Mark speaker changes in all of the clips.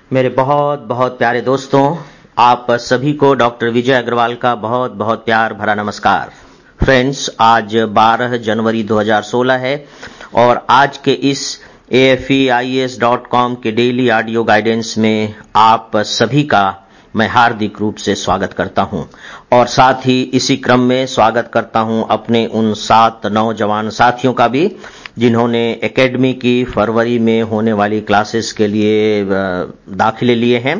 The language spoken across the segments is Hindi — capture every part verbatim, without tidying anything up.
Speaker 1: मेरे बहुत बहुत प्यारे दोस्तों, आप सभी को डॉक्टर विजय अग्रवाल का बहुत बहुत प्यार भरा नमस्कार। फ्रेंड्स, आज बारह जनवरी दो हज़ार सोलह है और आज के इस A F E I A S dot com के डेली ऑडियो गाइडेंस में आप सभी का मैं हार्दिक रूप से स्वागत करता हूं और साथ ही इसी क्रम में स्वागत करता हूं अपने उन सात नौजवान साथियों का भी जिन्होंने एकेडमी की फरवरी में होने वाली क्लासेस के लिए दाखिले लिए हैं।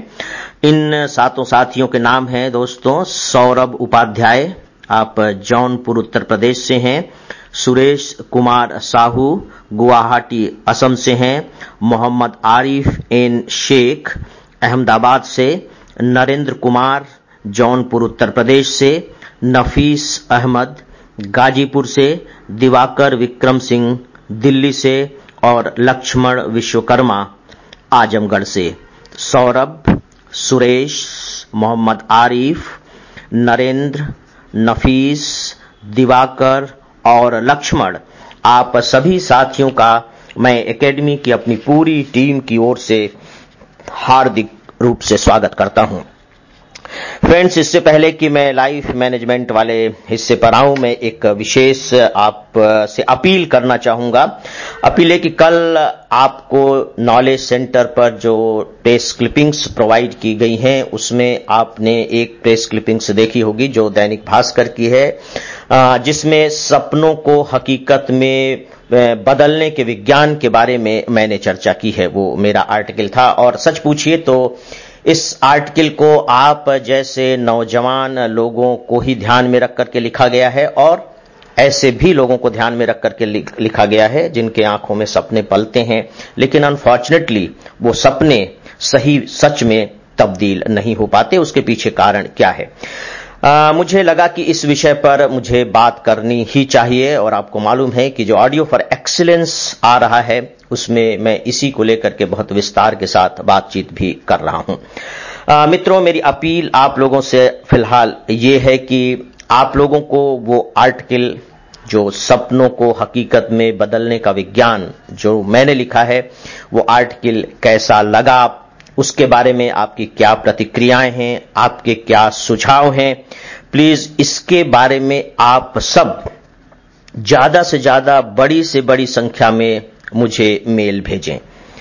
Speaker 1: इन सातों साथियों के नाम हैं दोस्तों, सौरभ उपाध्याय, आप जौनपुर उत्तर प्रदेश से हैं। सुरेश कुमार साहू गुवाहाटी असम से हैं। मोहम्मद आरिफ एन शेख अहमदाबाद से। नरेंद्र कुमार जौनपुर उत्तर प्रदेश से। नफीस अहमद गाजीपुर से। दिवाकर विक्रम सिंह दिल्ली से और लक्ष्मण विश्वकर्मा आजमगढ़ से। सौरभ, सुरेश, मोहम्मद आरिफ, नरेंद्र, नफीस, दिवाकर और लक्ष्मण, आप सभी साथियों का मैं एकेडमी की अपनी पूरी टीम की ओर से हार्दिक रूप से स्वागत करता हूं। फ्रेंड्स, इससे पहले कि मैं लाइफ मैनेजमेंट वाले हिस्से पर आऊं, मैं एक विशेष आप से अपील करना चाहूंगा। अपील है कि कल आपको नॉलेज सेंटर पर जो प्रेस क्लिपिंग्स प्रोवाइड की गई हैं उसमें आपने एक प्रेस क्लिपिंग्स देखी होगी जो दैनिक भास्कर की है, जिसमें सपनों को हकीकत में बदलने के विज्ञान के बारे में मैंने चर्चा की है। वो मेरा आर्टिकल था और सच पूछिए तो इस आर्टिकल को आप जैसे नौजवान लोगों को ही ध्यान में रख करके लिखा गया है और ऐसे भी लोगों को ध्यान में रख करके लिखा गया है जिनके आंखों में सपने पलते हैं, लेकिन अनफॉर्चुनेटली वो सपने सही सच में तब्दील नहीं हो पाते। उसके पीछे कारण क्या है? आ, मुझे लगा कि इस विषय पर मुझे बात करनी ही चाहिए और आपको मालूम है कि जो ऑडियो फॉर एक्सीलेंस आ रहा है उसमें मैं इसी को लेकर के बहुत विस्तार के साथ बातचीत भी कर रहा हूं। आ, मित्रों, मेरी अपील आप लोगों से फिलहाल ये है कि आप लोगों को वो आर्टिकल जो सपनों को हकीकत में बदलने का विज्ञान जो मैंने लिखा है वो आर्टिकल कैसा लगा, उसके बारे में आपकी क्या प्रतिक्रियाएं हैं, आपके क्या सुझाव हैं। प्लीज इसके बारे में आप सब ज्यादा से ज्यादा बड़ी से बड़ी संख्या में मुझे मेल भेजें।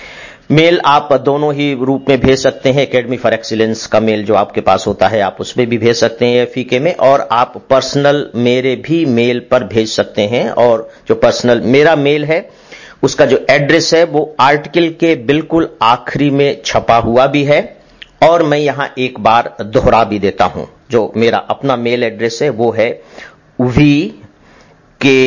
Speaker 1: मेल आप दोनों ही रूप में भेज सकते हैं। एकेडमी फॉर एक्सीलेंस का मेल जो आपके पास होता है आप उसमें भी भेज सकते हैं एफ ई के में, और आप पर्सनल मेरे भी मेल पर भेज सकते हैं। और जो पर्सनल मेरा मेल है उसका जो एड्रेस है वो आर्टिकल के बिल्कुल आखिरी में छपा हुआ भी है और मैं यहां एक बार दोहरा भी देता हूं। जो मेरा अपना मेल एड्रेस है वो है V K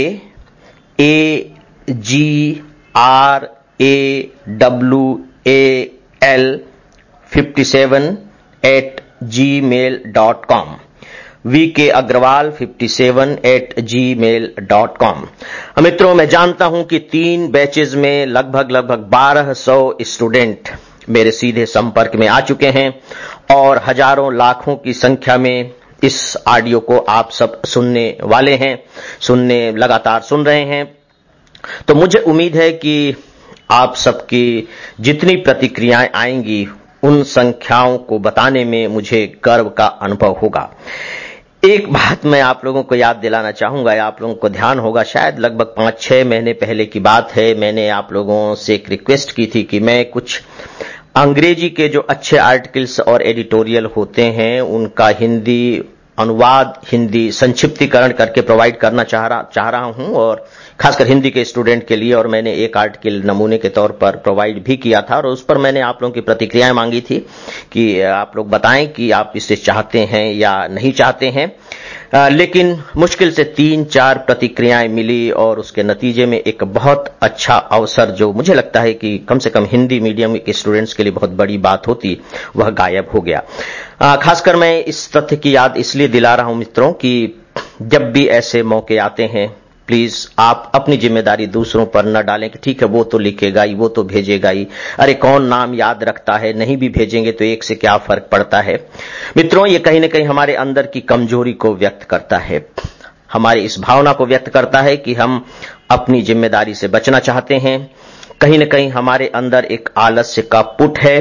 Speaker 1: A G R A W A L fifty seven at Gmail dot com. V K Agrawal fifty seven at Gmail dot com. मित्रों, मैं जानता हूं कि तीन बैचेज में लगभग लगभग बारह सौ स्टूडेंट मेरे सीधे संपर्क में आ चुके हैं और हजारों लाखों की संख्या में इस ऑडियो को आप सब सुनने वाले हैं, सुनने लगातार सुन रहे हैं। तो मुझे उम्मीद है कि आप सबकी जितनी प्रतिक्रियाएं आएंगी उन संख्याओं को बताने में मुझे गर्व का अनुभव होगा। एक बात मैं आप लोगों को याद दिलाना चाहूंगा, आप लोगों को ध्यान होगा, शायद लगभग पांच छह महीने पहले की बात है, मैंने आप लोगों से एक रिक्वेस्ट की थी कि मैं कुछ अंग्रेजी के जो अच्छे आर्टिकल्स और एडिटोरियल होते हैं उनका हिंदी अनुवाद, हिंदी संक्षिप्तीकरण करके प्रोवाइड करना चाह रहा चाह रहा हूं और खासकर हिंदी के स्टूडेंट के लिए। और मैंने एक आर्टिकल नमूने के तौर पर प्रोवाइड भी किया था और उस पर मैंने आप लोगों की प्रतिक्रियाएं मांगी थी कि आप लोग बताएं कि आप इसे चाहते हैं या नहीं चाहते हैं। आ, लेकिन मुश्किल से तीन चार प्रतिक्रियाएं मिली और उसके नतीजे में एक बहुत अच्छा अवसर जो मुझे लगता है कि कम से कम हिंदी मीडियम के स्टूडेंट्स के लिए बहुत बड़ी बात होती, वह गायब हो गया। आ, खासकर मैं इस तथ्य की याद इसलिए दिला रहा हूं मित्रों कि जब भी ऐसे मौके आते हैं प्लीज आप अपनी जिम्मेदारी दूसरों पर न डालें कि ठीक है वो तो लिखेगा ही, वो तो भेजेगा ही, अरे कौन नाम याद रखता है, नहीं भी भेजेंगे तो एक से क्या फर्क पड़ता है। मित्रों, ये कहीं ना कहीं हमारे अंदर की कमजोरी को व्यक्त करता है, हमारी इस भावना को व्यक्त करता है कि हम अपनी जिम्मेदारी से बचना चाहते हैं। कहीं ना कहीं हमारे अंदर एक आलस्य का पुट है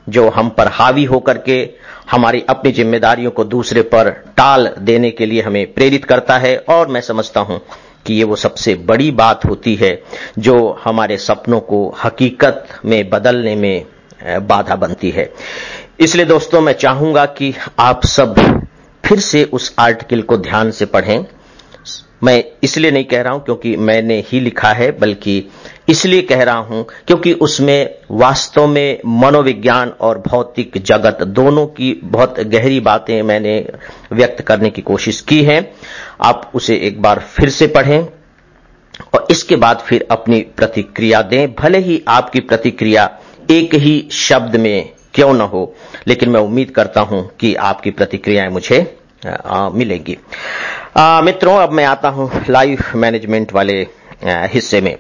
Speaker 1: जो हम पर हावी होकर के हमारी अपनी जिम्मेदारियों को दूसरे पर टाल देने के लिए हमें प्रेरित करता है। और मैं समझता हूं कि ये वो सबसे बड़ी बात होती है जो हमारे सपनों को हकीकत में बदलने में बाधा बनती है। इसलिए दोस्तों, मैं चाहूंगा कि आप सब फिर से उस आर्टिकल को ध्यान से पढ़ें। मैं इसलिए नहीं कह रहा हूं क्योंकि मैंने ही लिखा है, बल्कि इसलिए कह रहा हूं क्योंकि उसमें वास्तव में मनोविज्ञान और भौतिक जगत दोनों की बहुत गहरी बातें मैंने व्यक्त करने की कोशिश की है। आप उसे एक बार फिर से पढ़ें और इसके बाद फिर अपनी प्रतिक्रिया दें। भले ही आपकी प्रतिक्रिया एक ही शब्द में क्यों न हो, लेकिन मैं उम्मीद करता हूं कि आपकी प्रतिक्रियाएं मुझे आ, मिलेंगी। आ, मित्रों, अब मैं आता हूं लाइफ मैनेजमेंट वाले आ, हिस्से में।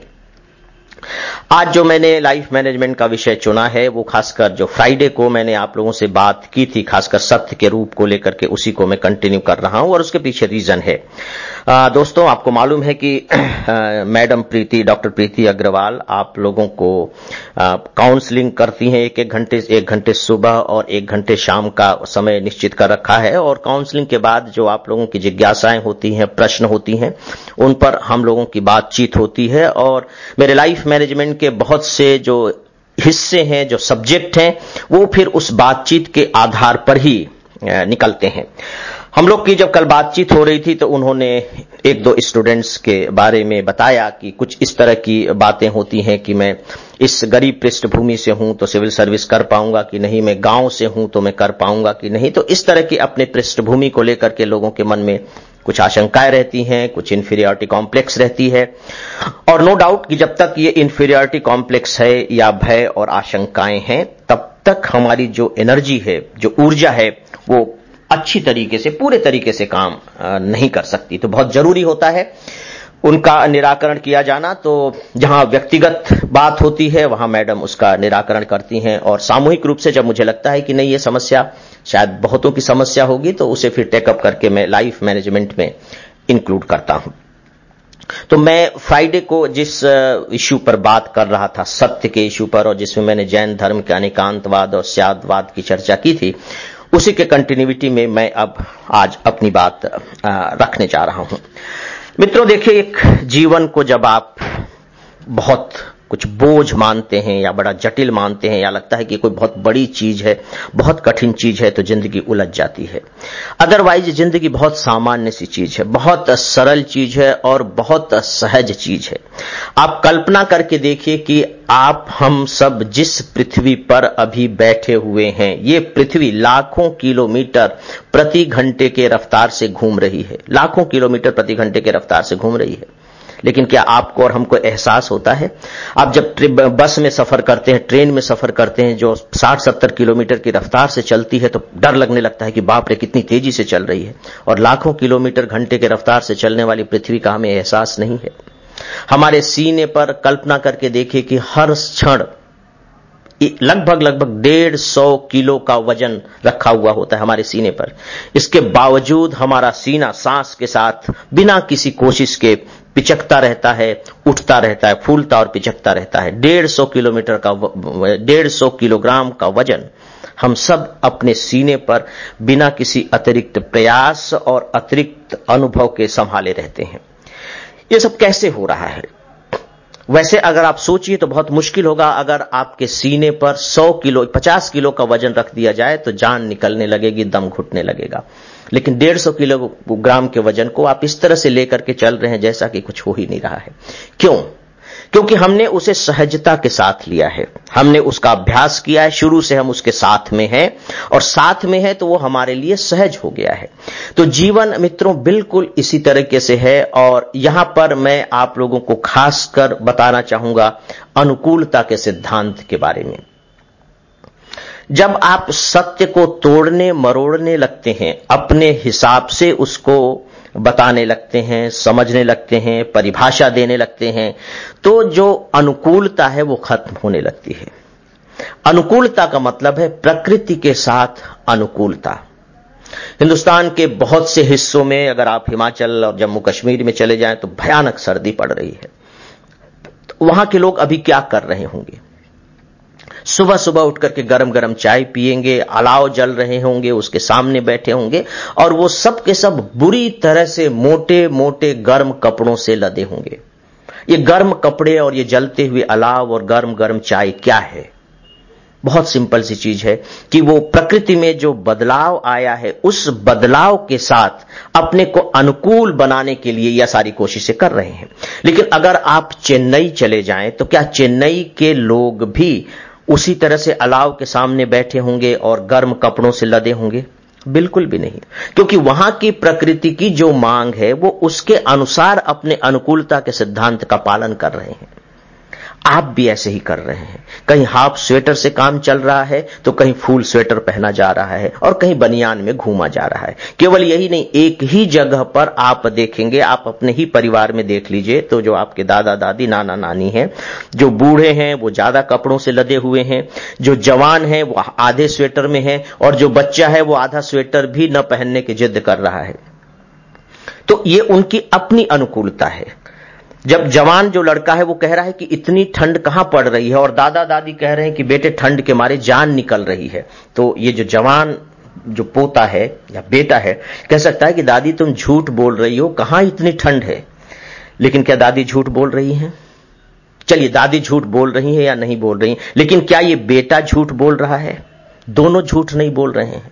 Speaker 1: आज जो मैंने लाइफ मैनेजमेंट का विषय चुना है वो खासकर जो फ्राइडे को मैंने आप लोगों से बात की थी, खासकर सत्य के रूप को लेकर के, उसी को मैं कंटिन्यू कर रहा हूं और उसके पीछे रीजन है। आ, दोस्तों, आपको मालूम है कि मैडम प्रीति, डॉक्टर प्रीति अग्रवाल आप लोगों को काउंसलिंग करती हैं। एक एक घंटे एक घंटे सुबह और एक घंटे शाम का समय निश्चित कर रखा है और काउंसलिंग के बाद जो आप लोगों की जिज्ञासाएं होती हैं, प्रश्न होती हैं, उन पर हम लोगों की बातचीत होती है। और मेरे लाइफ मैनेजमेंट के बहुत से जो हिस्से हैं, जो सब्जेक्ट हैं, वो फिर उस बातचीत के आधार पर ही निकलते हैं। हम लोग की जब कल बातचीत हो रही थी तो उन्होंने एक दो स्टूडेंट्स के बारे में बताया कि कुछ इस तरह की बातें होती हैं कि मैं इस गरीब पृष्ठभूमि से हूं तो सिविल सर्विस कर पाऊंगा कि नहीं, मैं गांव से हूं तो मैं कर पाऊंगा कि नहीं। तो इस तरह की अपने पृष्ठभूमि को लेकर के लोगों के मन में कुछ आशंकाएं रहती हैं, कुछ इन्फीरियरिटी कॉम्प्लेक्स रहती है। और नो डाउट कि जब तक ये इन्फीरियरिटी कॉम्प्लेक्स है या भय और आशंकाएं हैं, तब तक हमारी जो एनर्जी है, जो ऊर्जा है, वो अच्छी तरीके से, पूरे तरीके से काम नहीं कर सकती। तो बहुत जरूरी होता है उनका निराकरण किया जाना। तो जहां व्यक्तिगत बात होती है वहां मैडम उसका निराकरण करती हैं और सामूहिक रूप से जब मुझे लगता है कि नहीं, ये समस्या शायद बहुतों की समस्या होगी, तो उसे फिर टेकअप करके मैं लाइफ मैनेजमेंट में इंक्लूड करता हूं। तो मैं फ्राइडे को जिस इश्यू पर बात कर रहा था, सत्य के इश्यू पर, और जिसमें मैंने जैन धर्म के अनेकांतवाद और स्यादवाद की चर्चा की थी, उसी के कंटिन्यूटी में मैं अब आज अपनी बात रखने जा रहा हूं। मित्रों, देखिए, एक जीवन को जब आप बहुत कुछ बोझ मानते हैं या बड़ा जटिल मानते हैं या लगता है कि कोई बहुत बड़ी चीज है, बहुत कठिन चीज है, तो जिंदगी उलझ जाती है। अदरवाइज जिंदगी बहुत सामान्य सी चीज है, बहुत सरल चीज है और बहुत सहज चीज है। आप कल्पना करके देखिए कि आप हम सब जिस पृथ्वी पर अभी बैठे हुए हैं, ये पृथ्वी लाखों किलोमीटर प्रति घंटे के रफ्तार से घूम रही है, लाखों किलोमीटर प्रति घंटे के रफ्तार से घूम रही है। लेकिन क्या आपको और हमको एहसास होता है? आप जब बस में सफर करते हैं, ट्रेन में सफर करते हैं जो साठ सत्तर किलोमीटर की रफ्तार से चलती है, तो डर लगने लगता है कि बाप रे, कितनी तेजी से चल रही है। और लाखों किलोमीटर घंटे के रफ्तार से चलने वाली पृथ्वी का हमें एहसास नहीं है। हमारे सीने पर कल्पना करके देखिए कि हर क्षण लगभग लगभग डेढ़ सौ किलो का वजन रखा हुआ होता है हमारे सीने पर। इसके बावजूद हमारा सीना सांस के साथ बिना किसी कोशिश के पिचकता रहता है, उठता रहता है, फूलता और पिचकता रहता है। डेढ़ सौ किलोमीटर का, डेढ़ सौ किलोग्राम का वजन हम सब अपने सीने पर बिना किसी अतिरिक्त प्रयास और अतिरिक्त अनुभव के संभाले रहते हैं। ये सब कैसे हो रहा है? वैसे अगर आप सोचिए तो बहुत मुश्किल होगा। अगर आपके सीने पर सौ किलो, पचास किलो का वजन रख दिया जाए तो जान निकलने लगेगी, दम घुटने लगेगा। लेकिन डेढ़ सौ किलोग्राम के वजन को आप इस तरह से लेकर के चल रहे हैं जैसा कि कुछ हो ही नहीं रहा है। क्यों? क्योंकि हमने उसे सहजता के साथ लिया है, हमने उसका अभ्यास किया है, शुरू से हम उसके साथ में हैं और साथ में है तो वो हमारे लिए सहज हो गया है। तो जीवन मित्रों बिल्कुल इसी तरीके से है। और यहां पर मैं आप लोगों को खासकर बताना चाहूंगा अनुकूलता के सिद्धांत के बारे में। जब आप सत्य को तोड़ने मरोड़ने लगते हैं, अपने हिसाब से उसको बताने लगते हैं, समझने लगते हैं, परिभाषा देने लगते हैं, तो जो अनुकूलता है वो खत्म होने लगती है। अनुकूलता का मतलब है प्रकृति के साथ अनुकूलता। हिंदुस्तान के बहुत से हिस्सों में अगर आप हिमाचल और जम्मू कश्मीर में चले जाएं तो भयानक सर्दी पड़ रही है। तो वहां के लोग अभी क्या कर रहे होंगे? सुबह सुबह उठ करके गरम गरम चाय पिएंगे, अलाव जल रहे होंगे, उसके सामने बैठे होंगे और वो सब के सब बुरी तरह से मोटे मोटे गर्म कपड़ों से लदे होंगे। ये गर्म कपड़े और ये जलते हुए अलाव और गर्म गर्म चाय क्या है? बहुत सिंपल सी चीज है कि वो प्रकृति में जो बदलाव आया है उस बदलाव के साथ अपने को अनुकूल बनाने के लिए यह सारी कोशिशें कर रहे हैं। लेकिन अगर आप चेन्नई चले जाएं तो क्या चेन्नई के लोग भी उसी तरह से अलाव के सामने बैठे होंगे और गर्म कपड़ों से लदे होंगे? बिल्कुल भी नहीं, क्योंकि वहां की प्रकृति की जो मांग है वो उसके अनुसार अपने अनुकूलता के सिद्धांत का पालन कर रहे हैं। आप भी ऐसे ही कर रहे हैं। कहीं हाफ स्वेटर से काम चल रहा है तो कहीं फुल स्वेटर पहना जा रहा है और कहीं बनियान में घूमा जा रहा है। केवल यही नहीं, एक ही जगह पर आप देखेंगे, आप अपने ही परिवार में देख लीजिए तो जो आपके दादा दादी नाना नानी हैं, जो बूढ़े हैं वो ज्यादा कपड़ों से लदे हुए हैं, जो जवान हैं वो आधे स्वेटर में हैं और जो बच्चा है वो आधा स्वेटर भी न पहनने की जिद कर रहा है। तो ये उनकी अपनी अनुकूलता है। जब जवान जो लड़का है वो कह रहा है कि इतनी ठंड कहां पड़ रही है और दादा दादी कह रहे हैं कि बेटे ठंड के मारे जान निकल रही है, तो ये जो जवान जो पोता है या बेटा है कह सकता है कि दादी तुम झूठ बोल रही हो, कहां इतनी ठंड है। लेकिन क्या दादी झूठ बोल रही हैं? चलिए, दादी झूठ बोल रही है या नहीं बोल रही, लेकिन क्या ये बेटा झूठ बोल रहा है? दोनों झूठ नहीं बोल रहे हैं।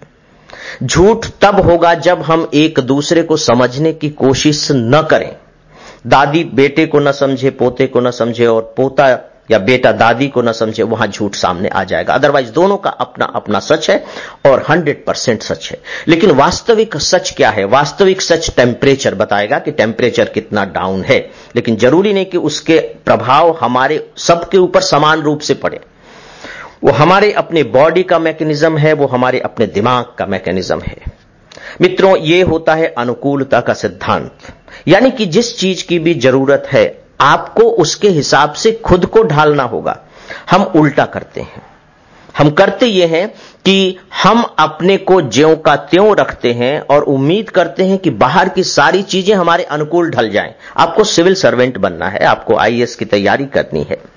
Speaker 1: झूठ तब होगा जब हम एक दूसरे को समझने की कोशिश न करें। दादी बेटे को न समझे, पोते को न समझे और पोता या बेटा दादी को न समझे, वहां झूठ सामने आ जाएगा। अदरवाइज दोनों का अपना अपना सच है और हंड्रेड परसेंट सच है। लेकिन वास्तविक सच क्या है? वास्तविक सच टेम्परेचर बताएगा कि टेम्परेचर कितना डाउन है, लेकिन जरूरी नहीं कि उसके प्रभाव हमारे सबके ऊपर समान रूप से पड़े। वो हमारे अपने बॉडी का मैकेनिज्म है, वो हमारे अपने दिमाग का मैकेनिज्म है। मित्रों, ये होता है अनुकूलता का सिद्धांत, यानी कि जिस चीज की भी जरूरत है आपको उसके हिसाब से खुद को ढालना होगा। हम उल्टा करते हैं। हम करते ये हैं कि हम अपने को ज्यों का त्यों रखते हैं और उम्मीद करते हैं कि बाहर की सारी चीजें हमारे अनुकूल ढल जाएं। आपको सिविल सर्वेंट बनना है, आपको आई ए एस की तैयारी करनी है।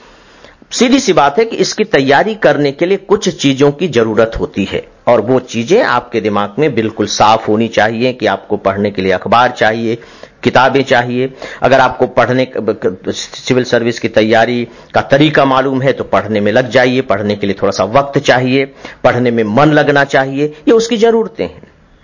Speaker 1: सीधी सी बात है कि इसकी तैयारी करने के लिए कुछ चीजों की जरूरत होती है और वो चीजें आपके दिमाग में बिल्कुल साफ होनी चाहिए कि आपको पढ़ने के लिए अखबार चाहिए, किताबें चाहिए। अगर आपको पढ़ने सिविल सर्विस की तैयारी का तरीका मालूम है तो पढ़ने में लग जाइए। पढ़ने के लिए थोड़ा सा वक्त चाहिए, पढ़ने में मन लगना चाहिए, ये उसकी जरूरतें हैं।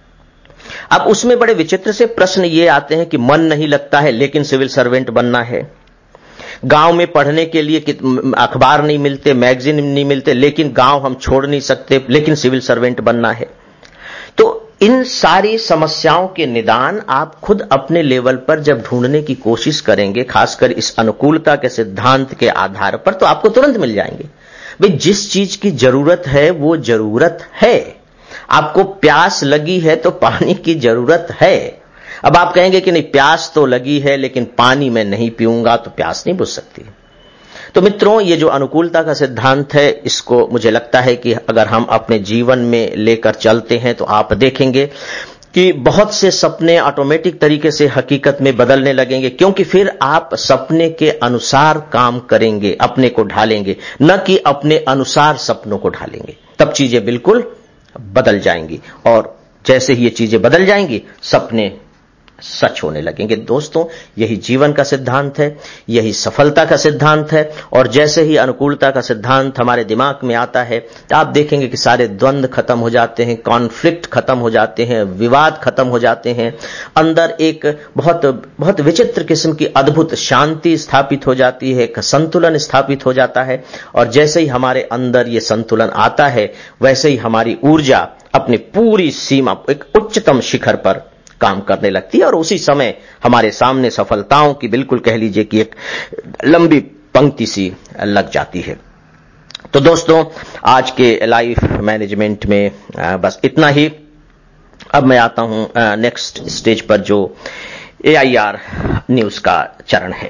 Speaker 1: अब उसमें बड़े विचित्र से प्रश्न ये आते हैं कि मन नहीं लगता है लेकिन सिविल सर्वेंट बनना है। गांव में पढ़ने के लिए अखबार नहीं मिलते, मैगजीन नहीं मिलते, लेकिन गांव हम छोड़ नहीं सकते, लेकिन सिविल सर्वेंट बनना है। तो इन सारी समस्याओं के निदान आप खुद अपने लेवल पर जब ढूंढने की कोशिश करेंगे, खासकर इस अनुकूलता के सिद्धांत के आधार पर, तो आपको तुरंत मिल जाएंगे। भाई, जिस चीज की जरूरत है वो जरूरत है। आपको प्यास लगी है तो पानी की जरूरत है। अब आप कहेंगे कि नहीं, प्यास तो लगी है लेकिन पानी मैं नहीं पीऊंगा तो प्यास नहीं बुझ सकती। तो मित्रों, ये जो अनुकूलता का सिद्धांत है, इसको मुझे लगता है कि अगर हम अपने जीवन में लेकर चलते हैं तो आप देखेंगे कि बहुत से सपने ऑटोमेटिक तरीके से हकीकत में बदलने लगेंगे, क्योंकि फिर आप सपने के अनुसार काम करेंगे, अपने को ढालेंगे, न कि अपने अनुसार सपनों को ढालेंगे। तब चीजें बिल्कुल बदल जाएंगी और जैसे ही ये चीजें बदल जाएंगी, सपने सच होने लगेंगे। दोस्तों, यही जीवन का सिद्धांत है, यही सफलता का सिद्धांत है। और जैसे ही अनुकूलता का सिद्धांत हमारे दिमाग में आता है तो आप देखेंगे कि सारे द्वंद्व खत्म हो जाते हैं, कॉन्फ्लिक्ट खत्म हो जाते हैं, विवाद खत्म हो जाते हैं। अंदर एक बहुत बहुत विचित्र किस्म की अद्भुत शांति स्थापित हो जाती है, एक संतुलन स्थापित हो जाता है। और जैसे ही हमारे अंदर ये संतुलन आता है, वैसे ही हमारी ऊर्जा अपनी पूरी सीमा, एक उच्चतम शिखर पर काम करने लगती है और उसी समय हमारे सामने सफलताओं की बिल्कुल कह लीजिए कि एक लंबी पंक्ति सी लग जाती है। तो दोस्तों, आज के लाइफ मैनेजमेंट में बस इतना ही। अब मैं आता हूं नेक्स्ट स्टेज पर, जो ए आई आर न्यूज का चरण है।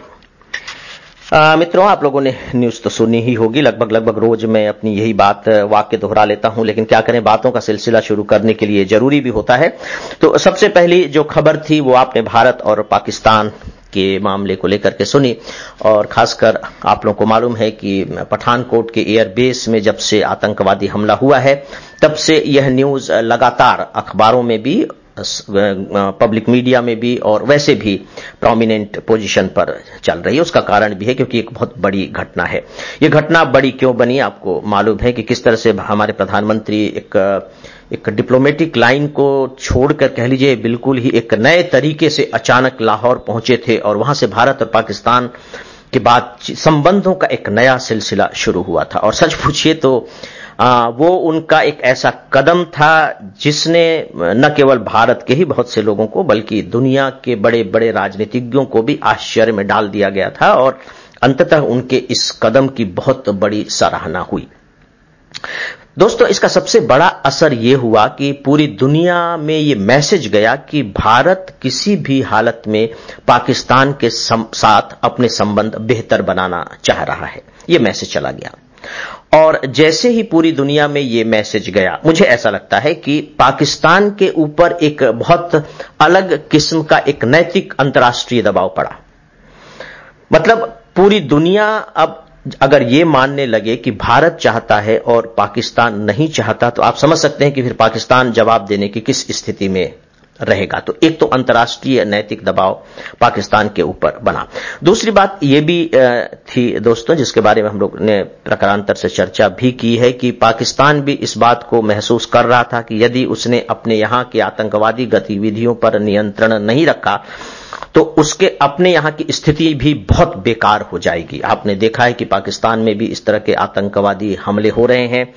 Speaker 1: आ, मित्रों, आप लोगों ने न्यूज तो सुनी ही होगी। लगभग लगभग रोज मैं अपनी यही बात वाक्य दोहरा लेता हूं, लेकिन क्या करें, बातों का सिलसिला शुरू करने के लिए जरूरी भी होता है। तो सबसे पहली जो खबर थी वो आपने भारत और पाकिस्तान के मामले को लेकर के सुनी, और खासकर आप लोगों को मालूम है कि पठानकोट के एयरबेस में जब से आतंकवादी हमला हुआ है तब से यह न्यूज लगातार अखबारों में भी, पब्लिक मीडिया में भी और वैसे भी प्रोमिनेंट पोजीशन पर चल रही है। उसका कारण भी है क्योंकि एक बहुत बड़ी घटना है। ये घटना बड़ी क्यों बनी, आपको मालूम है कि किस तरह से हमारे प्रधानमंत्री एक एक डिप्लोमेटिक लाइन को छोड़कर कह लीजिए बिल्कुल ही एक नए तरीके से अचानक लाहौर पहुंचे थे, और वहां से भारत और पाकिस्तान के बाद संबंधों का एक नया सिलसिला शुरू हुआ था। और सच पूछिए तो आ, वो उनका एक ऐसा कदम था जिसने न केवल भारत के ही बहुत से लोगों को बल्कि दुनिया के बड़े बड़े राजनीतिज्ञों को भी आश्चर्य में डाल दिया गया था, और अंततः उनके इस कदम की बहुत बड़ी सराहना हुई। दोस्तों, इसका सबसे बड़ा असर यह हुआ कि पूरी दुनिया में यह मैसेज गया कि भारत किसी भी हालत में पाकिस्तान के साथ अपने संबंध बेहतर बनाना चाह रहा है। यह मैसेज चला गया, और जैसे ही पूरी दुनिया में यह मैसेज गया, मुझे ऐसा लगता है कि पाकिस्तान के ऊपर एक बहुत अलग किस्म का एक नैतिक अंतर्राष्ट्रीय दबाव पड़ा। मतलब पूरी दुनिया अब अगर ये मानने लगे कि भारत चाहता है और पाकिस्तान नहीं चाहता, तो आप समझ सकते हैं कि फिर पाकिस्तान जवाब देने की किस स्थिति में रहेगा। तो एक तो अंतर्राष्ट्रीय नैतिक दबाव पाकिस्तान के ऊपर बना। दूसरी बात यह भी थी दोस्तों, जिसके बारे में हम लोग ने प्रकारांतर से चर्चा भी की है, कि पाकिस्तान भी इस बात को महसूस कर रहा था कि यदि उसने अपने यहां के आतंकवादी गतिविधियों पर नियंत्रण नहीं रखा तो उसके अपने यहां की स्थिति भी बहुत बेकार हो जाएगी। आपने देखा है कि पाकिस्तान में भी इस तरह के आतंकवादी हमले हो रहे हैं।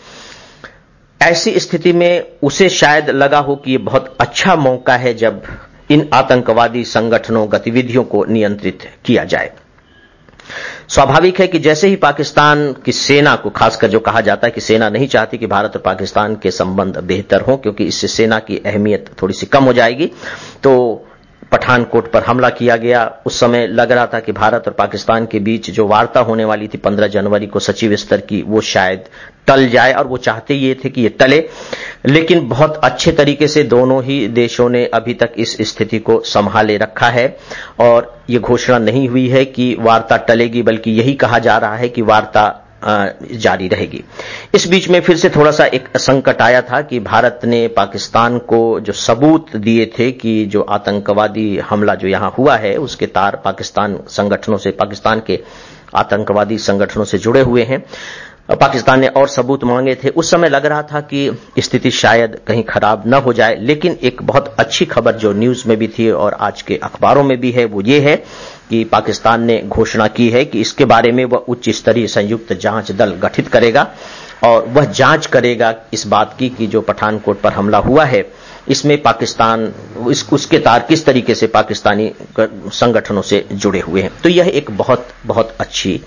Speaker 1: ऐसी स्थिति में उसे शायद लगा हो कि यह बहुत अच्छा मौका है जब इन आतंकवादी संगठनों गतिविधियों को नियंत्रित किया जाए। स्वाभाविक है कि जैसे ही पाकिस्तान की सेना को, खासकर जो कहा जाता है कि सेना नहीं चाहती कि भारत और पाकिस्तान के संबंध बेहतर हों क्योंकि इससे सेना की अहमियत थोड़ी सी कम हो जाएगी, तो पठानकोट पर हमला किया गया। उस समय लग रहा था कि भारत और पाकिस्तान के बीच जो वार्ता होने वाली थी पंद्रह जनवरी को सचिव स्तर की, वो शायद टल जाए, और वो चाहते ये थे कि ये टले। लेकिन बहुत अच्छे तरीके से दोनों ही देशों ने अभी तक इस स्थिति को संभाले रखा है, और ये घोषणा नहीं हुई है कि वार्ता टलेगी, बल्कि यही कहा जा रहा है कि वार्ता जारी रहेगी। इस बीच में फिर से थोड़ा सा एक संकट आया था कि भारत ने पाकिस्तान को जो सबूत दिए थे कि जो आतंकवादी हमला जो यहां हुआ है उसके तार पाकिस्तान संगठनों से, पाकिस्तान के आतंकवादी संगठनों से जुड़े हुए हैं, पाकिस्तान ने और सबूत मांगे थे। उस समय लग रहा था कि स्थिति शायद कहीं खराब न हो जाए, लेकिन एक बहुत अच्छी खबर जो न्यूज में भी थी और आज के अखबारों में भी है, वो ये है कि पाकिस्तान ने घोषणा की है कि इसके बारे में वह उच्च स्तरीय संयुक्त जांच दल गठित करेगा, और वह जांच करेगा इस बात की कि जो पठानकोट पर हमला हुआ है इसमें पाकिस्तान, इस, उसके तार किस तरीके से पाकिस्तानी संगठनों से जुड़े हुए हैं। तो यह एक बहुत बहुत अच्छी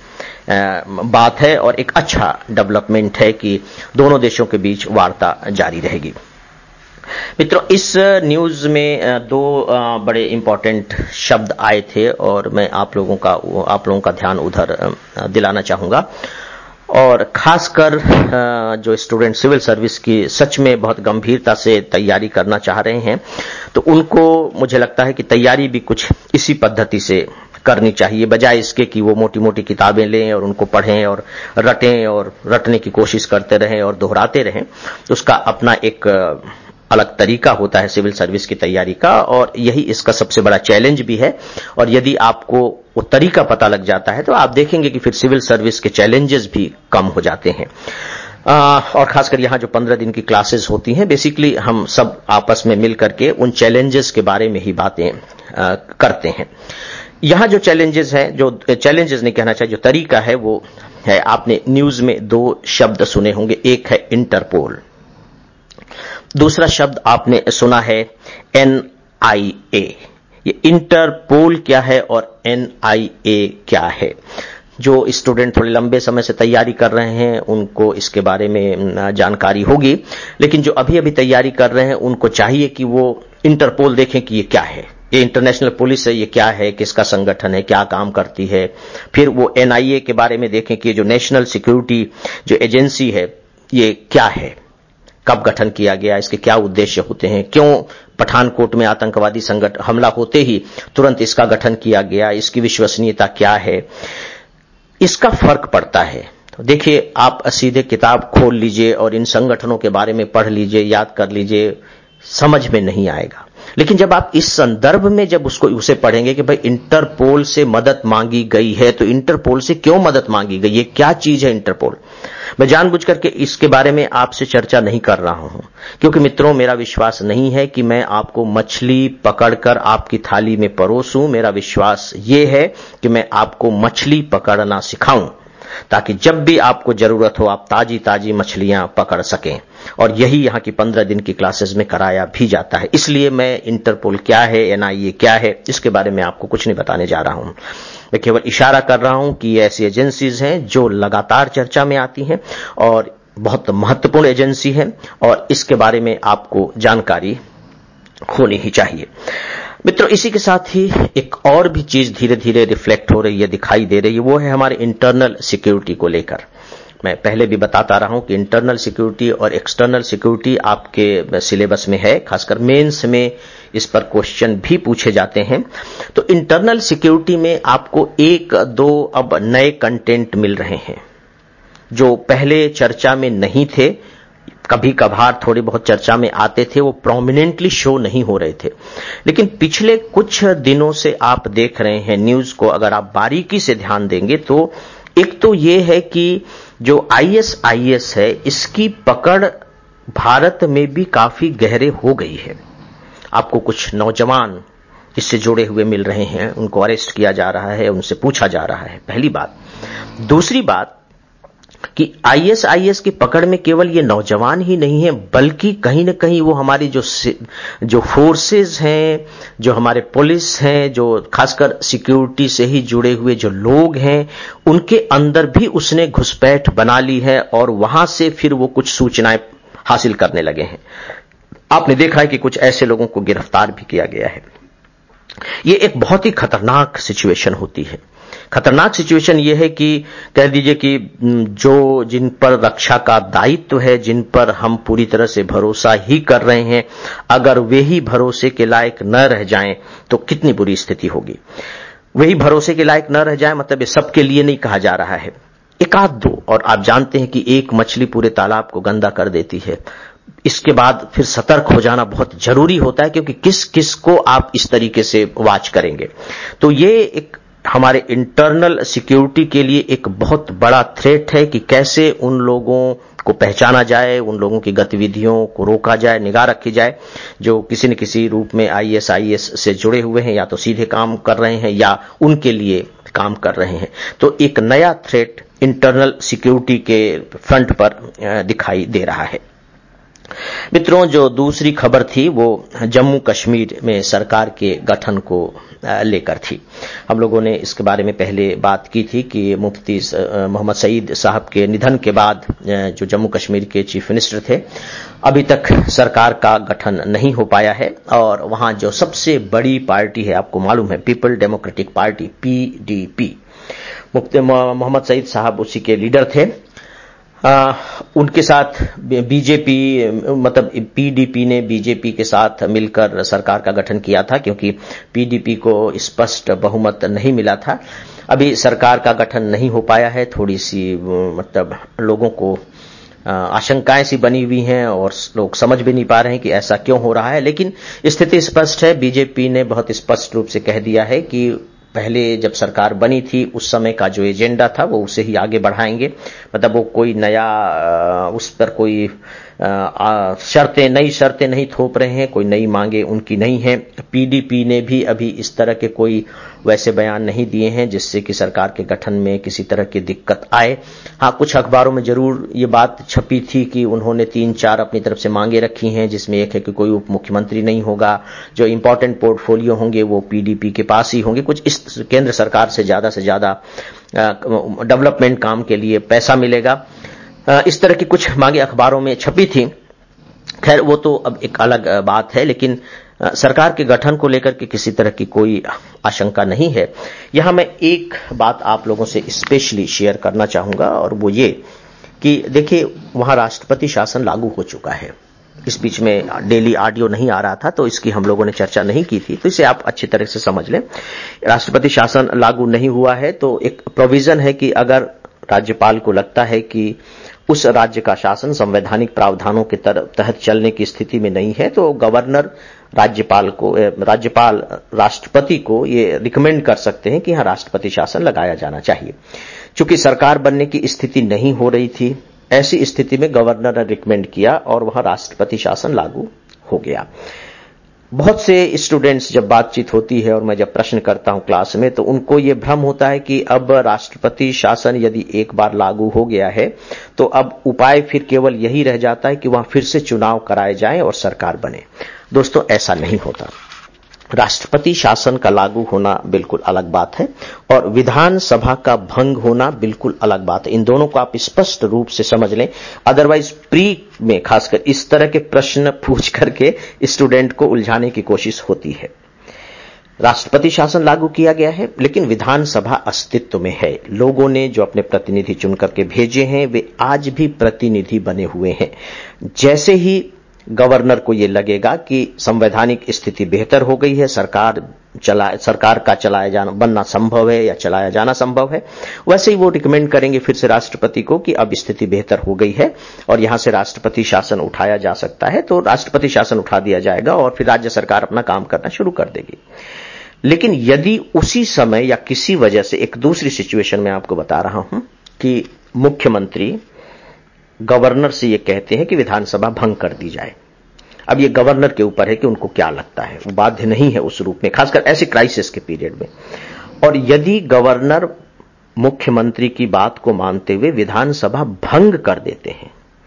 Speaker 1: बात है और एक अच्छा डेवलपमेंट है कि दोनों देशों के बीच वार्ता जारी रहेगी। मित्रों, इस न्यूज में दो बड़े इंपॉर्टेंट शब्द आए थे और मैं आप लोगों का आप लोगों का ध्यान उधर दिलाना चाहूंगा, और खासकर जो स्टूडेंट सिविल सर्विस की सच में बहुत गंभीरता से तैयारी करना चाह रहे हैं, तो उनको मुझे लगता है कि तैयारी भी कुछ इसी पद्धति से करनी चाहिए, बजाय इसके कि वो मोटी मोटी किताबें लें और उनको पढ़ें और रटें और रटने की कोशिश करते रहें और दोहराते रहें। तो उसका अपना एक अलग तरीका होता है सिविल सर्विस की तैयारी का, और यही इसका सबसे बड़ा चैलेंज भी है। और यदि आपको वो तरीका पता लग जाता है तो आप देखेंगे कि फिर सिविल सर्विस के चैलेंजेस भी कम हो जाते हैं। आ, और खासकर यहां जो पंद्रह दिन की क्लासेस होती हैं, बेसिकली हम सब आपस में मिल करके उन चैलेंजेस के बारे में ही बातें आ, करते हैं। यहां जो चैलेंजेस हैं, जो चैलेंजेस नहीं कहना चाहिए, जो तरीका है वो है, आपने न्यूज में दो शब्द सुने होंगे, एक है इंटरपोल, दूसरा शब्द आपने सुना है एन आई ए। ये इंटरपोल क्या है और एन आई ए क्या है? जो स्टूडेंट थोड़े लंबे समय से तैयारी कर रहे हैं उनको इसके बारे में जानकारी होगी, लेकिन जो अभी अभी तैयारी कर रहे हैं उनको चाहिए कि वो इंटरपोल देखें कि ये क्या है, ये इंटरनेशनल पुलिस है, ये क्या है, किसका संगठन है, क्या काम करती है। फिर वो एन आई ए के बारे में देखें कि जो नेशनल सिक्योरिटी जो एजेंसी है ये क्या है, कब गठन किया गया, इसके क्या उद्देश्य होते हैं, क्यों पठानकोट में आतंकवादी संगठन हमला होते ही तुरंत इसका गठन किया गया, इसकी विश्वसनीयता क्या है, इसका फर्क पड़ता है। तो देखिए, आप सीधे किताब खोल लीजिए और इन संगठनों के बारे में पढ़ लीजिए, याद कर लीजिए, समझ में नहीं आएगा। लेकिन जब आप इस संदर्भ में जब उसको उसे पढ़ेंगे कि भाई इंटरपोल से मदद मांगी गई है, तो इंटरपोल से क्यों मदद मांगी गई है, क्या चीज है इंटरपोल। मैं जानबूझ करके इसके बारे में आपसे चर्चा नहीं कर रहा हूं, क्योंकि मित्रों, मेरा विश्वास नहीं है कि मैं आपको मछली पकड़कर आपकी थाली में परोसूं। मेरा विश्वास यह है कि मैं आपको मछली पकड़ना सिखाऊं, ताकि जब भी आपको जरूरत हो आप ताजी ताजी मछलियां पकड़ सकें। और यही यहां की पंद्रह दिन की क्लासेस में कराया भी जाता है। इसलिए मैं इंटरपोल क्या है, एनआईए क्या है, इसके बारे में आपको कुछ नहीं बताने जा रहा हूं। मैं केवल इशारा कर रहा हूं कि ये ऐसी एजेंसीज हैं जो लगातार चर्चा में आती हैं और बहुत महत्वपूर्ण एजेंसी है, और इसके बारे में आपको जानकारी होनी ही चाहिए। मित्रों, इसी के साथ ही एक और भी चीज धीरे धीरे रिफ्लेक्ट हो रही है, दिखाई दे रही है, वो है हमारे इंटरनल सिक्योरिटी को लेकर। मैं पहले भी बताता रहा हूं कि इंटरनल सिक्योरिटी और एक्सटर्नल सिक्योरिटी आपके सिलेबस में है, खासकर मेंस में इस पर क्वेश्चन भी पूछे जाते हैं। तो इंटरनल सिक्योरिटी में आपको एक दो अब नए कंटेंट मिल रहे हैं जो पहले चर्चा में नहीं थे, कभी कभार थोड़े बहुत चर्चा में आते थे, वो प्रोमिनेंटली शो नहीं हो रहे थे। लेकिन पिछले कुछ दिनों से आप देख रहे हैं न्यूज को, अगर आप बारीकी से ध्यान देंगे तो एक तो ये है कि जो आईएसआईएस है, इसकी पकड़ भारत में भी काफी गहरे हो गई है। आपको कुछ नौजवान इससे जुड़े हुए मिल रहे हैं, उनको अरेस्ट किया जा रहा है, उनसे पूछा जा रहा है, पहली बात। दूसरी बात कि आईएसआईएस की पकड़ में केवल ये नौजवान ही नहीं है, बल्कि कहीं न कहीं वो हमारी जो जो फोर्सेस हैं, जो हमारे पुलिस हैं, जो खासकर सिक्योरिटी से ही जुड़े हुए जो लोग हैं, उनके अंदर भी उसने घुसपैठ बना ली है और वहां से फिर वो कुछ सूचनाएं हासिल करने लगे हैं। आपने देखा है कि कुछ ऐसे लोगों को गिरफ्तार भी किया गया है। ये एक बहुत ही खतरनाक सिचुएशन होती है। खतरनाक सिचुएशन यह है कि कह दीजिए कि जो जिन पर रक्षा का दायित्व है, जिन पर हम पूरी तरह से भरोसा ही कर रहे हैं, अगर वे ही भरोसे के लायक न रह जाएं तो कितनी बुरी स्थिति होगी। वही भरोसे के लायक न रह जाए मतलब ये सबके लिए नहीं कहा जा रहा है, एक आध दो। और आप जानते हैं कि एक मछली पूरे तालाब को गंदा कर देती है। इसके बाद फिर सतर्क हो जाना बहुत जरूरी होता है, क्योंकि किस किस को आप इस तरीके से वॉच करेंगे। तो ये एक हमारे इंटरनल सिक्योरिटी के लिए एक बहुत बड़ा थ्रेट है कि कैसे उन लोगों को पहचाना जाए, उन लोगों की गतिविधियों को रोका जाए, निगाह रखी जाए, जो किसी न किसी रूप में आईएसआईएस से जुड़े हुए हैं, या तो सीधे काम कर रहे हैं या उनके लिए काम कर रहे हैं। तो एक नया थ्रेट इंटरनल सिक्योरिटी के फ्रंट पर दिखाई दे रहा है। मित्रों, जो दूसरी खबर थी वो जम्मू कश्मीर में सरकार के गठन को लेकर थी। हम लोगों ने इसके बारे में पहले बात की थी कि मुफ्ती मोहम्मद सईद साहब के निधन के बाद जो जम्मू कश्मीर के चीफ मिनिस्टर थे, अभी तक सरकार का गठन नहीं हो पाया है। और वहां जो सबसे बड़ी पार्टी है, आपको मालूम है, People Democratic Party PDP, Mufti Mohammad Sayeed sahab उसी के लीडर थे। आ, उनके साथ बीजेपी मतलब पीडीपी ने बीजेपी के साथ मिलकर सरकार का गठन किया था, क्योंकि पीडीपी को स्पष्ट बहुमत नहीं मिला था। अभी सरकार का गठन नहीं हो पाया है। थोड़ी सी मतलब लोगों को आशंकाएं सी बनी हुई हैं और लोग समझ भी नहीं पा रहे हैं कि ऐसा क्यों हो रहा है। लेकिन स्थिति स्पष्ट है। बीजेपी ने बहुत स्पष्ट रूप से कह दिया है कि पहले जब सरकार बनी थी उस समय का जो एजेंडा था वो उसे ही आगे बढ़ाएंगे। मतलब वो कोई नया उस पर कोई शर्तें नई शर्तें नहीं थोप रहे हैं, कोई नई मांगे उनकी नहीं है। पीडीपी ने भी अभी इस तरह के कोई वैसे बयान नहीं दिए हैं जिससे कि सरकार के गठन में किसी तरह की दिक्कत आए। हाँ, कुछ अखबारों में जरूर ये बात छपी थी कि उन्होंने तीन चार अपनी तरफ से मांगे रखी हैं, जिसमें एक है कि कोई उप मुख्यमंत्री नहीं होगा, जो इंपॉर्टेंट पोर्टफोलियो होंगे वो पीडीपी के पास ही होंगे, कुछ इस केंद्र सरकार से ज्यादा से ज्यादा डेवलपमेंट काम के लिए पैसा मिलेगा, इस तरह की कुछ मांगे अखबारों में छपी थी। खैर वो तो अब एक अलग बात है, लेकिन सरकार के गठन को लेकर के किसी तरह की कोई आशंका नहीं है। यहां मैं एक बात आप लोगों से स्पेशली शेयर करना चाहूंगा, और वो ये कि देखिए वहां राष्ट्रपति शासन लागू हो चुका है। इस बीच में डेली ऑडियो नहीं आ रहा था तो इसकी हम लोगों ने चर्चा नहीं की थी, तो इसे आप अच्छी तरह से समझ लें। राष्ट्रपति शासन लागू नहीं हुआ है तो एक प्रोविजन है कि अगर राज्यपाल को लगता है कि उस राज्य का शासन संवैधानिक प्रावधानों के तहत चलने की स्थिति में नहीं है तो गवर्नर राज्यपाल को राज्यपाल राष्ट्रपति को ये रिकमेंड कर सकते हैं कि यहां राष्ट्रपति शासन लगाया जाना चाहिए। चूंकि सरकार बनने की स्थिति नहीं हो रही थी, ऐसी स्थिति में गवर्नर ने रिकमेंड किया और वहां राष्ट्रपति शासन लागू हो गया। बहुत से स्टूडेंट्स जब बातचीत होती है और मैं जब प्रश्न करता हूं क्लास में तो उनको ये भ्रम होता है कि अब राष्ट्रपति शासन यदि एक बार लागू हो गया है तो अब उपाय फिर केवल यही रह जाता है कि वहां फिर से चुनाव कराए जाएं और सरकार बने। दोस्तों, ऐसा नहीं होता। राष्ट्रपति शासन का लागू होना बिल्कुल अलग बात है और विधानसभा का भंग होना बिल्कुल अलग बात है। इन दोनों को आप स्पष्ट रूप से समझ लें, अदरवाइज प्री में खासकर इस तरह के प्रश्न पूछ करके स्टूडेंट को उलझाने की कोशिश होती है। राष्ट्रपति शासन लागू किया गया है लेकिन विधानसभा अस्तित्व में है। लोगों ने जो अपने प्रतिनिधि चुन करके भेजे हैं वे आज भी प्रतिनिधि बने हुए हैं। जैसे ही गवर्नर को यह लगेगा कि संवैधानिक स्थिति बेहतर हो गई है, सरकार चला सरकार का चलाया जाना बनना संभव है या चलाया जाना संभव है, वैसे ही वो रिकमेंड करेंगे फिर से राष्ट्रपति को कि अब स्थिति बेहतर हो गई है और यहां से राष्ट्रपति शासन उठाया जा सकता है, तो राष्ट्रपति शासन उठा दिया जाएगा और फिर राज्य सरकार अपना काम करना शुरू कर देगी। लेकिन यदि उसी समय या किसी वजह से एक दूसरी सिचुएशन में आपको बता रहा हूं कि मुख्यमंत्री गवर्नर से ये कहते हैं कि विधानसभा भंग कर दी जाए, अब ये गवर्नर के ऊपर है कि उनको क्या लगता है, वो बाध्य नहीं है उस रूप में, खासकर ऐसे क्राइसिस के पीरियड में। और यदि गवर्नर मुख्यमंत्री की बात को मानते हुए विधानसभा भंग कर देते हैं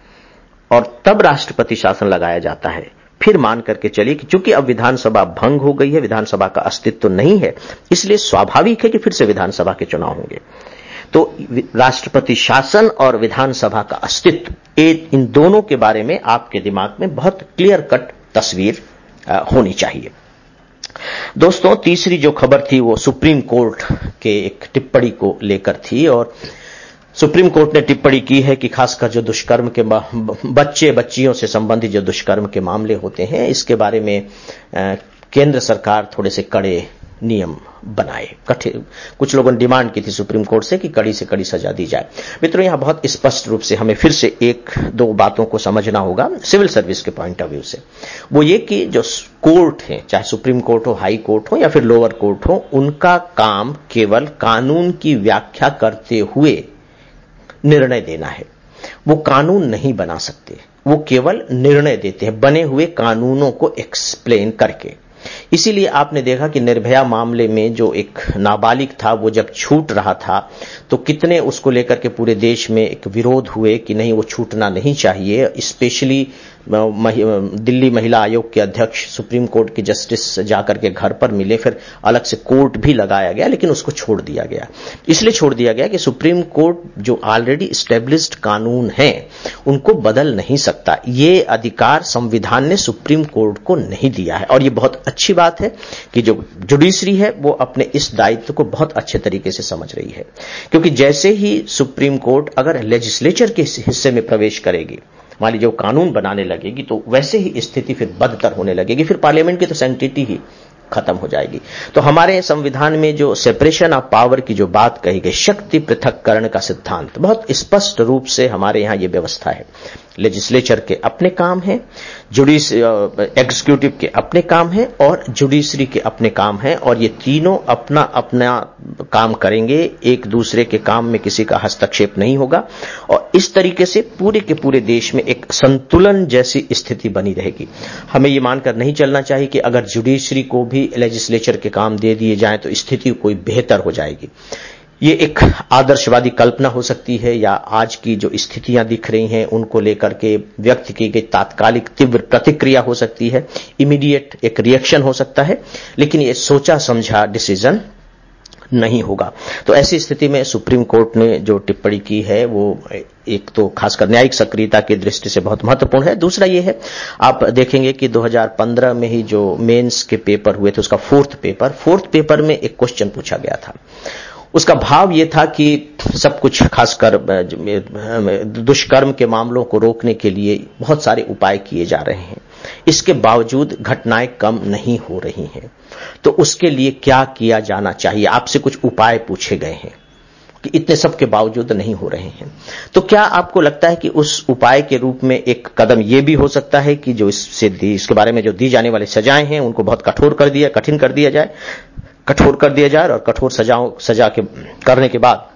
Speaker 1: और तब राष्ट्रपति शासन लगाया जाता है, फिर मान करके चलिए कि चूंकि अब विधानसभा भंग हो गई है, विधानसभा का अस्तित्व नहीं है, इसलिए स्वाभाविक है कि फिर से विधानसभा के चुनाव होंगे। तो राष्ट्रपति शासन और विधानसभा का अस्तित्व, इन दोनों के बारे में आपके दिमाग में बहुत क्लियर कट तस्वीर होनी चाहिए। दोस्तों, तीसरी जो खबर थी वो सुप्रीम कोर्ट के एक टिप्पणी को लेकर थी और सुप्रीम कोर्ट ने टिप्पणी की है कि खासकर जो दुष्कर्म के बच्चे बच्चियों से संबंधित जो दुष्कर्म के मामले होते हैं, इसके बारे में केंद्र सरकार थोड़े से कड़े नियम बनाए। कठिन कुछ लोगों ने डिमांड की थी सुप्रीम कोर्ट से कि कड़ी से कड़ी सजा दी जाए। मित्रों, यहां बहुत स्पष्ट रूप से हमें फिर से एक दो बातों को समझना होगा सिविल सर्विस के पॉइंट ऑफ व्यू से। वो ये कि जो कोर्ट है, चाहे सुप्रीम कोर्ट हो, हाई कोर्ट हो या फिर लोअर कोर्ट हो, उनका काम केवल कानून की व्याख्या करते हुए निर्णय देना है। वो कानून नहीं बना सकते, वो केवल निर्णय देते हैं बने हुए कानूनों को एक्सप्लेन करके। इसीलिए आपने देखा कि निर्भया मामले में जो एक नाबालिग था वो जब छूट रहा था तो कितने उसको लेकर के पूरे देश में एक विरोध हुए कि नहीं, वो छूटना नहीं चाहिए। स्पेशली दिल्ली महिला आयोग के अध्यक्ष सुप्रीम कोर्ट के जस्टिस जाकर के घर पर मिले, फिर अलग से कोर्ट भी लगाया गया लेकिन उसको छोड़ दिया गया। इसलिए छोड़ दिया गया कि सुप्रीम कोर्ट जो ऑलरेडी एस्टेब्लिश्ड कानून हैं उनको बदल नहीं सकता। ये अधिकार संविधान ने सुप्रीम कोर्ट को नहीं दिया है और ये बहुत अच्छी बात है कि जो जुडिशरी है वो अपने इस दायित्व को बहुत अच्छे तरीके से समझ रही है, क्योंकि जैसे ही सुप्रीम कोर्ट अगर लेजिस्लेचर के हिस्से में प्रवेश करेगी, मान लीजिए जो कानून बनाने लगेगी, तो वैसे ही स्थिति फिर बदतर होने लगेगी, फिर पार्लियामेंट की तो सैंक्टिटी ही खत्म हो जाएगी। तो हमारे संविधान में जो सेपरेशन ऑफ पावर की जो बात कही गई, शक्ति पृथक्करण का सिद्धांत, बहुत स्पष्ट रूप से हमारे यहां ये व्यवस्था है। लेजिस्लेचर के अपने काम है, जुडिस एग्जीक्यूटिव के अपने काम है और जुडिशरी के अपने काम है, और ये तीनों अपना अपना काम करेंगे, एक दूसरे के काम में किसी का हस्तक्षेप नहीं होगा और इस तरीके से पूरे के पूरे देश में एक संतुलन जैसी स्थिति बनी रहेगी। हमें ये मानकर नहीं चलना चाहिए कि अगर जुडिशरी को भी लेजिस्लेचर के काम दे दिए जाएं तो स्थिति कोई बेहतर हो जाएगी। ये एक आदर्शवादी कल्पना हो सकती है या आज की जो स्थितियां दिख रही हैं उनको लेकर के व्यक्त की गई तात्कालिक तीव्र प्रतिक्रिया हो सकती है, इमीडिएट एक रिएक्शन हो सकता है, लेकिन ये सोचा समझा डिसीजन नहीं होगा। तो ऐसी स्थिति में सुप्रीम कोर्ट ने जो टिप्पणी की है वो एक तो खासकर न्यायिक सक्रियता की दृष्टि से बहुत महत्वपूर्ण है। दूसरा ये है, आप देखेंगे कि दो हज़ार पंद्रह में ही जो मेंस के पेपर हुए थे उसका फोर्थ पेपर फोर्थ पेपर में एक क्वेश्चन पूछा गया था। उसका भाव ये था कि सब कुछ, खासकर दुष्कर्म के मामलों को रोकने के लिए बहुत सारे उपाय किए जा रहे हैं, इसके बावजूद घटनाएं कम नहीं हो रही हैं। तो उसके लिए क्या किया जाना चाहिए, आपसे कुछ उपाय पूछे गए हैं कि इतने सब के बावजूद नहीं हो रहे हैं। तो क्या आपको लगता है कि उस उपाय के रूप में एक कदम यह भी हो सकता है कि जो इससे इसके बारे में जो दी जाने वाली सजाएं हैं उनको बहुत कठोर कर दिया कठिन कर दिया जाए कठोर कर दिया जाए और कठोर सजाओं सजा के करने के बाद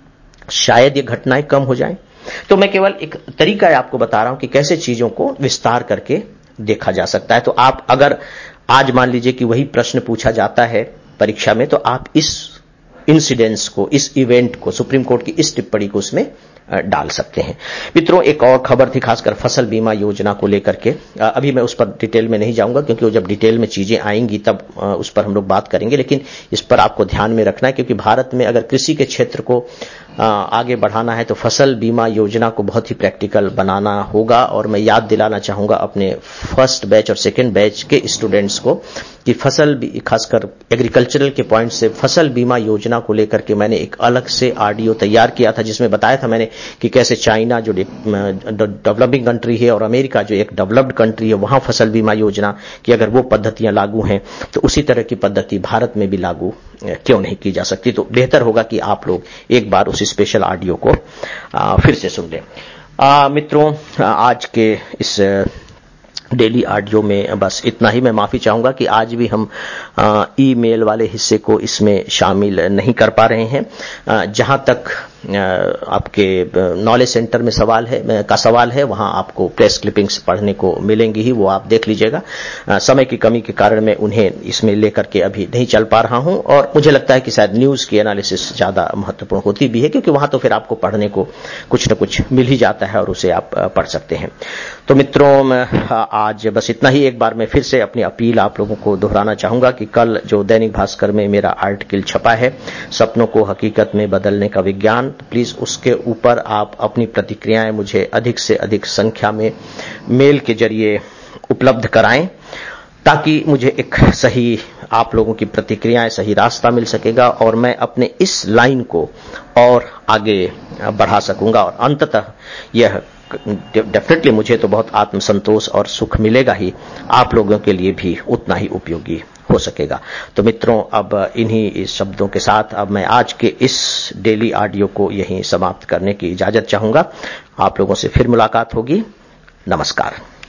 Speaker 1: शायद ये घटनाएं कम हो जाएं? तो मैं केवल एक तरीका आपको बता रहा हूं कि कैसे चीजों को विस्तार करके देखा जा सकता है। तो आप अगर आज मान लीजिए कि वही प्रश्न पूछा जाता है परीक्षा में, तो आप इस इंसिडेंस को, इस इवेंट को, सुप्रीम कोर्ट की इस टिप्पणी को उसमें डाल सकते हैं। मित्रों, एक और खबर थी खासकर फसल बीमा योजना को लेकर के। अभी मैं उस पर डिटेल में नहीं जाऊंगा क्योंकि वो जब डिटेल में चीजें आएंगी तब उस पर हम लोग बात करेंगे, लेकिन इस पर आपको ध्यान में रखना है क्योंकि भारत में अगर कृषि के क्षेत्र को आगे बढ़ाना है तो फसल बीमा योजना को बहुत ही प्रैक्टिकल बनाना होगा। और मैं याद दिलाना चाहूंगा अपने फर्स्ट बैच और सेकेंड बैच के स्टूडेंट्स को कि फसल, खासकर एग्रीकल्चरल के पॉइंट से फसल बीमा योजना को लेकर के मैंने एक अलग से ऑडियो तैयार किया था जिसमें बताया था मैंने कि कैसे चाइना जो डेवलपिंग कंट्री है और अमेरिका जो एक डेवलप्ड कंट्री है, वहां फसल बीमा योजना की अगर वो पद्धतियां लागू हैं तो उसी तरह की पद्धति भारत में भी लागू क्यों नहीं की जा सकती। तो बेहतर होगा कि आप लोग एक बार उस स्पेशल ऑडियो को आ, फिर से सुन लें। आ, मित्रों, आज के इस डेली ऑडियो में बस इतना ही। मैं माफी चाहूंगा कि आज भी हम ईमेल वाले हिस्से को इसमें शामिल नहीं कर पा रहे हैं। जहां तक आपके नॉलेज सेंटर में सवाल है का सवाल है, वहां आपको प्रेस क्लिपिंग्स पढ़ने को मिलेंगी ही, वो आप देख लीजिएगा। समय की कमी के कारण मैं उन्हें इसमें लेकर के अभी नहीं चल पा रहा हूं और मुझे लगता है कि शायद न्यूज की एनालिसिस ज्यादा महत्वपूर्ण होती भी है क्योंकि वहां तो फिर आपको पढ़ने को कुछ न कुछ मिल ही जाता है और उसे आप पढ़ सकते हैं। तो मित्रों, आज बस इतना ही। एक बार मैं फिर से अपनी अपील आप लोगों को दोहराना चाहूंगा कि कल जो दैनिक भास्कर में मेरा आर्टिकल छपा है, सपनों को हकीकत में बदलने का विज्ञान, प्लीज उसके ऊपर आप अपनी प्रतिक्रियाएं मुझे अधिक से अधिक संख्या में मेल के जरिए उपलब्ध कराएं ताकि मुझे एक सही, आप लोगों की प्रतिक्रियाएं, सही रास्ता मिल सकेगा और मैं अपने इस लाइन को और आगे बढ़ा सकूंगा और अंततः यह डेफिनेटली मुझे तो बहुत आत्मसंतोष और सुख मिलेगा ही, आप लोगों के लिए भी उतना ही उपयोगी हो सकेगा। तो मित्रों, अब इन्हीं शब्दों के साथ अब मैं आज के इस डेली ऑडियो को यहीं समाप्त करने की इजाजत चाहूंगा। आप लोगों से फिर मुलाकात होगी। नमस्कार।